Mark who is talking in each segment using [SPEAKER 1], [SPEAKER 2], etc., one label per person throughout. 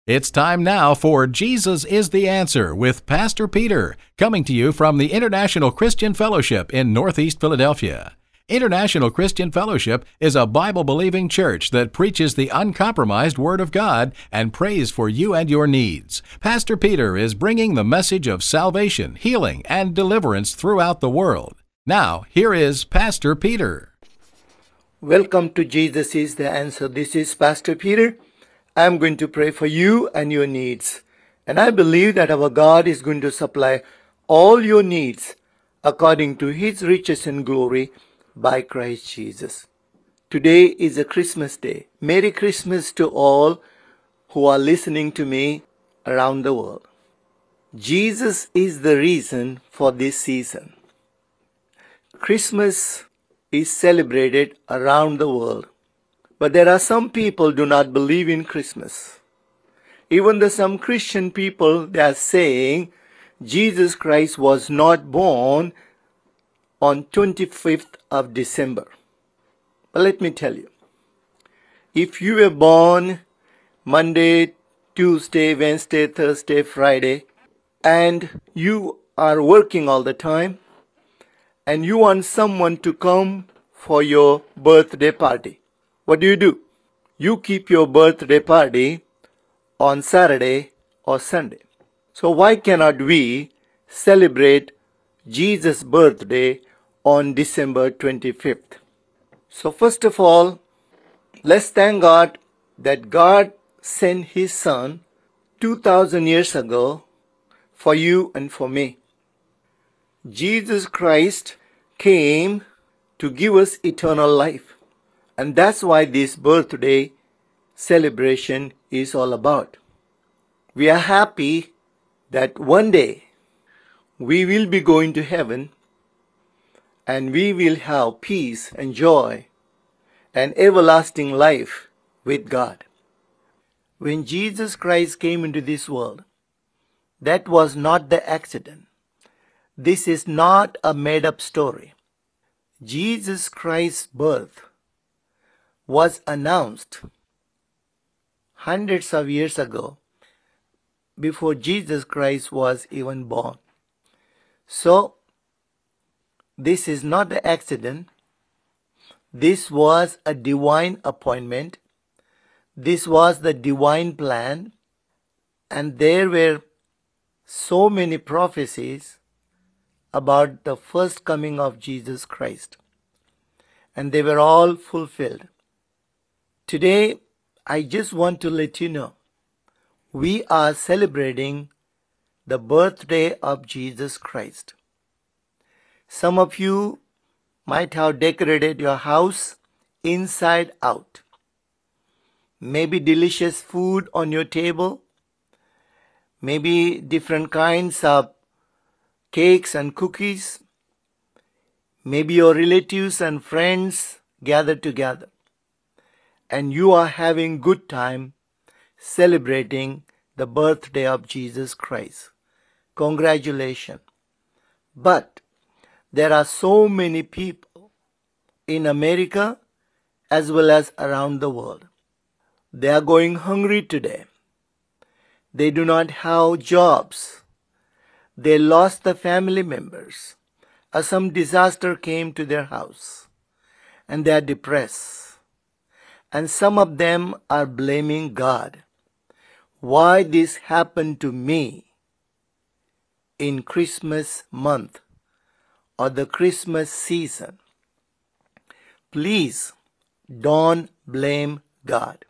[SPEAKER 1] It's time now for Jesus is the Answer with Pastor Peter, coming to you from the International Christian Fellowship in Northeast Philadelphia. International Christian Fellowship is a Bible-believing church that preaches the uncompromised Word of God and prays for you and your needs. Pastor Peter is bringing the message of salvation, healing, and deliverance throughout the world. Now, here is Pastor Peter.
[SPEAKER 2] Welcome to Jesus is the Answer. This is Pastor Peter. I'm going to pray for you and your needs. And I believe that our God is going to supply all your needs according to His riches and glory by Christ Jesus. Today is a Christmas day. Merry Christmas to all who are listening to me around the world. Jesus is the reason for this season. Christmas is celebrated around the world. But there are some people who do not believe in Christmas. Even though some Christian people, they are saying Jesus Christ was not born on 25th of December. But let me tell you, if you were born Monday, Tuesday, Wednesday, Thursday, Friday, and you are working all the time, and you want someone to come for your birthday party, what do? You keep your birthday party on Saturday or Sunday. So why cannot we celebrate Jesus' birthday on December 25th? So first of all, let's thank God that God sent His Son 2000 years ago for you and for me. Jesus Christ came to give us eternal life. And that's why this birthday celebration is all about. We are happy that one day we will be going to heaven and we will have peace and joy and everlasting life with God. When Jesus Christ came into this world, that was not the accident. This is not a made-up story. Jesus Christ's birth was announced hundreds of years ago before Jesus Christ was even born. So, this is not an accident. This was a divine appointment. This was the divine plan. And there were so many prophecies about the first coming of Jesus Christ. And they were all fulfilled. Today, I just want to let you know, we are celebrating the birthday of Jesus Christ. Some of you might have decorated your house inside out. Maybe delicious food on your table. Maybe different kinds of cakes and cookies. Maybe your relatives and friends gathered together. And you are having good time celebrating the birthday of Jesus Christ. Congratulations. But there are so many people in America as well as around the world. They are going hungry today. They do not have jobs. They lost the family members. Or some disaster came to their house. And they are depressed. And some of them are blaming God. Why this happened to me in Christmas month or the Christmas season? Please don't blame God.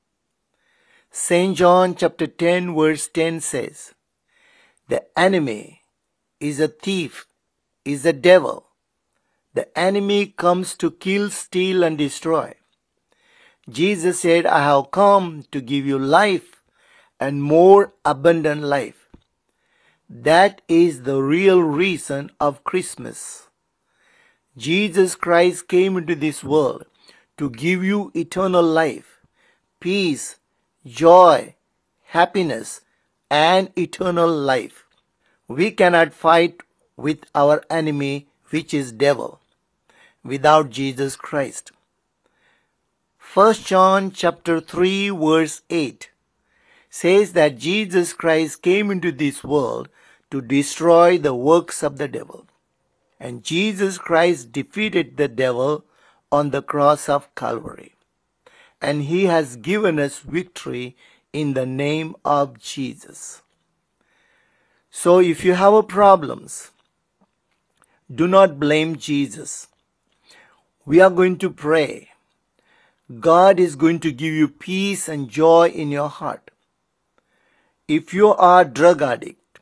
[SPEAKER 2] St. John chapter 10 verse 10 says, the enemy is a thief, is a devil. The enemy comes to kill, steal, and destroy. Jesus said, I have come to give you life and more abundant life. That is the real reason of Christmas. Jesus Christ came into this world to give you eternal life, peace, joy, happiness, and eternal life. We cannot fight with our enemy, which is devil, without Jesus Christ. 1 John chapter 3 verse 8 says that Jesus Christ came into this world to destroy the works of the devil. And Jesus Christ defeated the devil on the cross of Calvary. And he has given us victory in the name of Jesus. So if you have problems, do not blame Jesus. We are going to pray. God is going to give you peace and joy in your heart. If you are drug addict,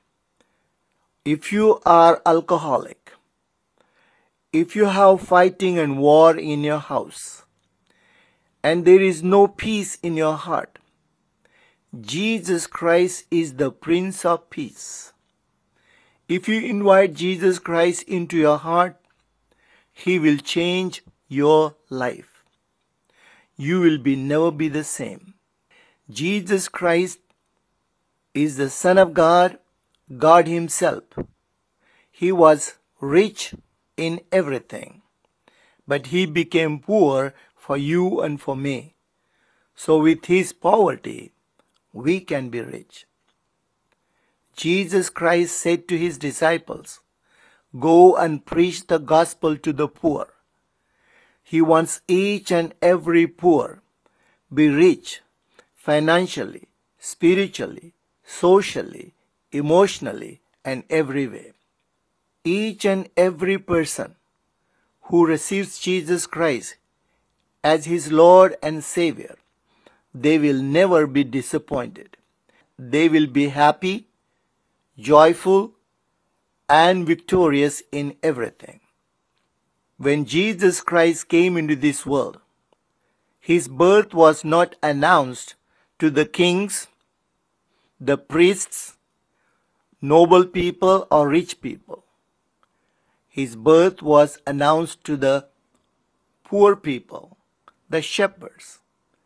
[SPEAKER 2] if you are alcoholic, if you have fighting and war in your house, and there is no peace in your heart, Jesus Christ is the Prince of Peace. If you invite Jesus Christ into your heart, He will change your life. You will never be the same. Jesus Christ is the Son of God, God Himself. He was rich in everything, but He became poor for you and for me. So with His poverty, we can be rich. Jesus Christ said to His disciples, "Go and preach the gospel to the poor." He wants each and every poor be rich financially, spiritually, socially, emotionally, and every way. Each and every person who receives Jesus Christ as his Lord and Savior, they will never be disappointed. They will be happy, joyful, and victorious in everything. When Jesus Christ came into this world, His birth was not announced to the kings, the priests, noble people, or rich people. His birth was announced to the poor people, the shepherds,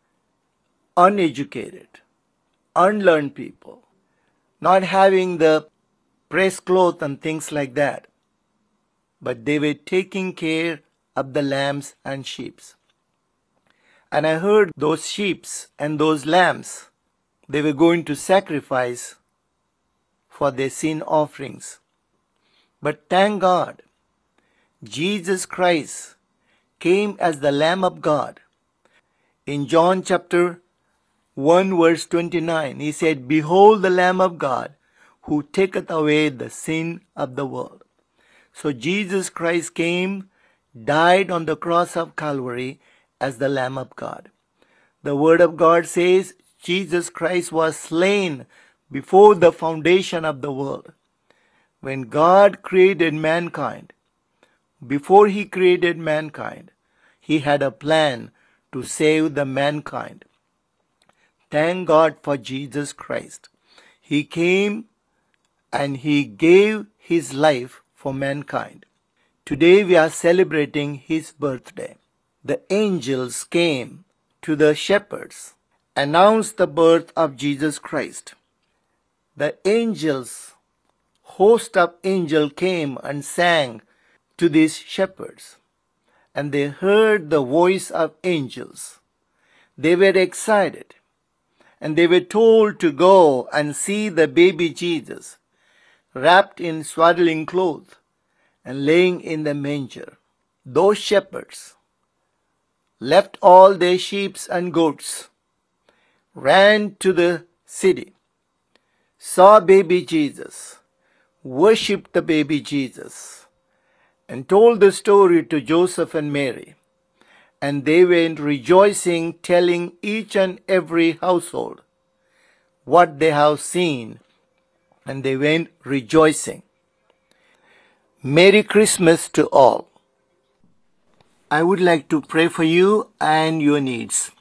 [SPEAKER 2] uneducated, unlearned people, not having the pressed cloth and things like that. But they were taking care of the lambs and sheep. And I heard those sheep and those lambs, they were going to sacrifice for their sin offerings. But thank God, Jesus Christ came as the Lamb of God. In John chapter 1 verse 29, He said, "Behold the Lamb of God, who taketh away the sin of the world." So Jesus Christ came, died on the cross of Calvary as the Lamb of God. The Word of God says Jesus Christ was slain before the foundation of the world. When God created mankind, before He created mankind, He had a plan to save the mankind. Thank God for Jesus Christ. He came and He gave His life for mankind. Today we are celebrating His birthday. The angels came to the shepherds, announced the birth of Jesus Christ. The angels, host of angels came and sang to these shepherds, and they heard the voice of angels. They were excited, and they were told to go and see the baby Jesus, wrapped in swaddling clothes and laying in the manger. Those shepherds left all their sheep and goats, ran to the city, saw baby Jesus, worshipped the baby Jesus, and told the story to Joseph and Mary. And they went rejoicing, telling each and every household what they have seen, and they went rejoicing. Merry Christmas to all. I would like to pray for you and your needs.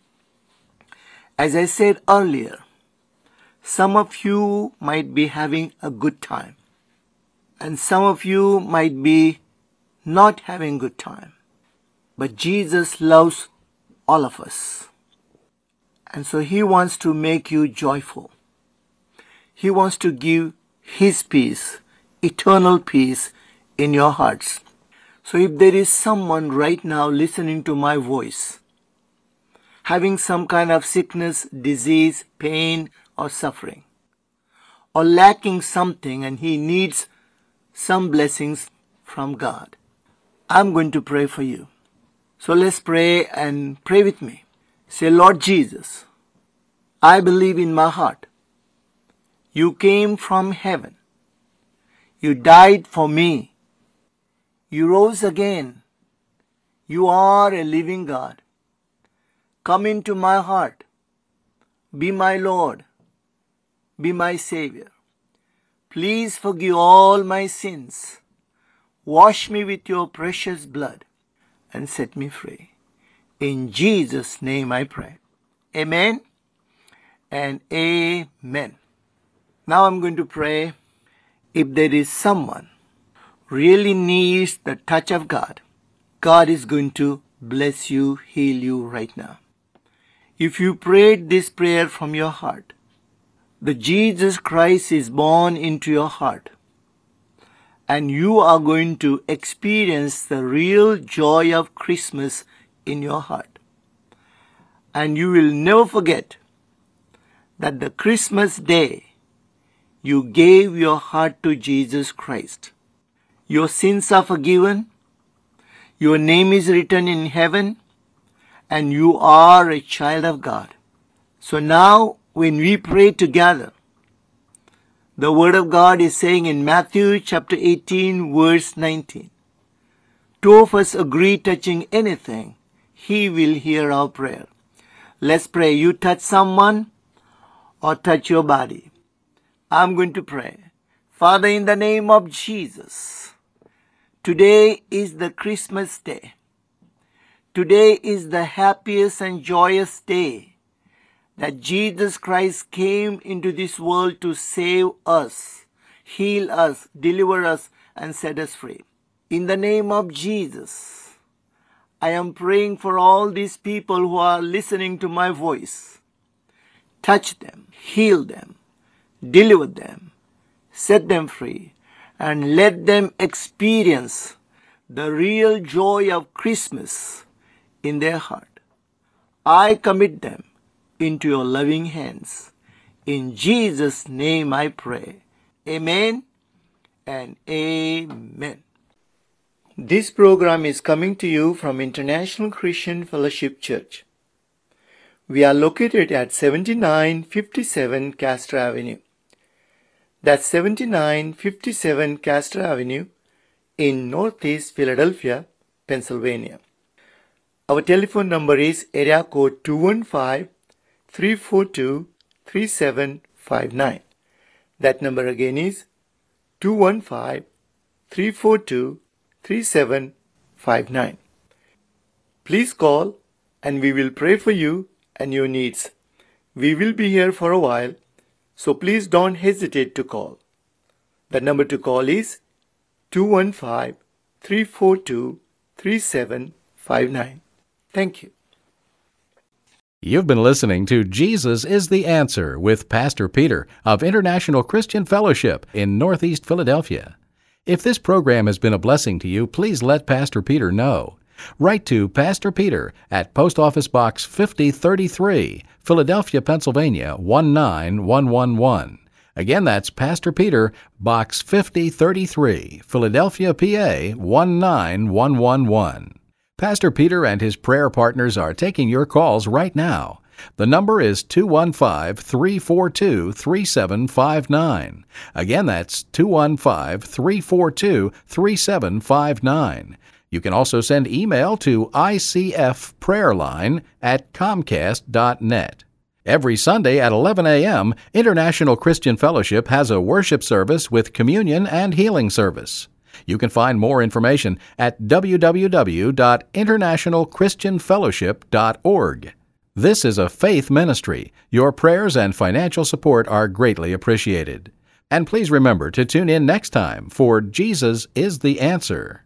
[SPEAKER 2] As I said earlier, some of you might be having a good time, and some of you might be not having a good time. But Jesus loves all of us. And so He wants to make you joyful. He wants to give His peace, eternal peace in your hearts. So if there is someone right now listening to my voice, having some kind of sickness, disease, pain, or suffering or lacking something and he needs some blessings from God. I'm going to pray for you. So let's pray and pray with me. Say, Lord Jesus, I believe in my heart. You came from heaven. You died for me. You rose again. You are a living God. Come into my heart. Be my Lord. Be my Savior. Please forgive all my sins. Wash me with your precious blood and set me free. In Jesus' name I pray. Amen and amen. Now I'm going to pray. If there is someone really needs the touch of God, God is going to bless you, heal you right now. If you prayed this prayer from your heart, the Jesus Christ is born into your heart, and you are going to experience the real joy of Christmas in your heart. And you will never forget that the Christmas day you gave your heart to Jesus Christ. Your sins are forgiven, your name is written in heaven, and you are a child of God. So now when we pray together, the Word of God is saying in Matthew chapter 18 verse 19, two of us agree touching anything, He will hear our prayer. Let's pray. You touch someone or touch your body. I'm going to pray. Father, in the name of Jesus, today is the Christmas day. Today is the happiest and joyous day that Jesus Christ came into this world to save us, heal us, deliver us, and set us free. In the name of Jesus, I am praying for all these people who are listening to my voice. Touch them, heal them, deliver them, set them free, and let them experience the real joy of Christmas in their heart. I commit them into your loving hands. In Jesus' name I pray. Amen and amen. This program is coming to you from International Christian Fellowship Church. We are located at 7957 Castro Avenue. That's 7957 Castro Avenue in Northeast Philadelphia, Pennsylvania. Our telephone number is area code 215-342-3759. That number again is 215-342-3759. Please call and we will pray for you and your needs. We will be here for a while, so please don't hesitate to call. The number to call is 215-342-3759. Thank you.
[SPEAKER 1] You've been listening to Jesus is the Answer with Pastor Peter of International Christian Fellowship in Northeast Philadelphia. If this program has been a blessing to you, please let Pastor Peter know. Write to Pastor Peter at Post Office Box 5033, Philadelphia, Pennsylvania 19111. Again, that's Pastor Peter, Box 5033, Philadelphia, PA 19111. Pastor Peter and his prayer partners are taking your calls right now. The number is 215-342-3759. Again, that's 215-342-3759. You can also send email to icfprayerline@comcast.net. Every Sunday at 11 a.m., International Christian Fellowship has a worship service with communion and healing service. You can find more information at www.internationalchristianfellowship.org. This is a faith ministry. Your prayers and financial support are greatly appreciated. And please remember to tune in next time for Jesus is the Answer.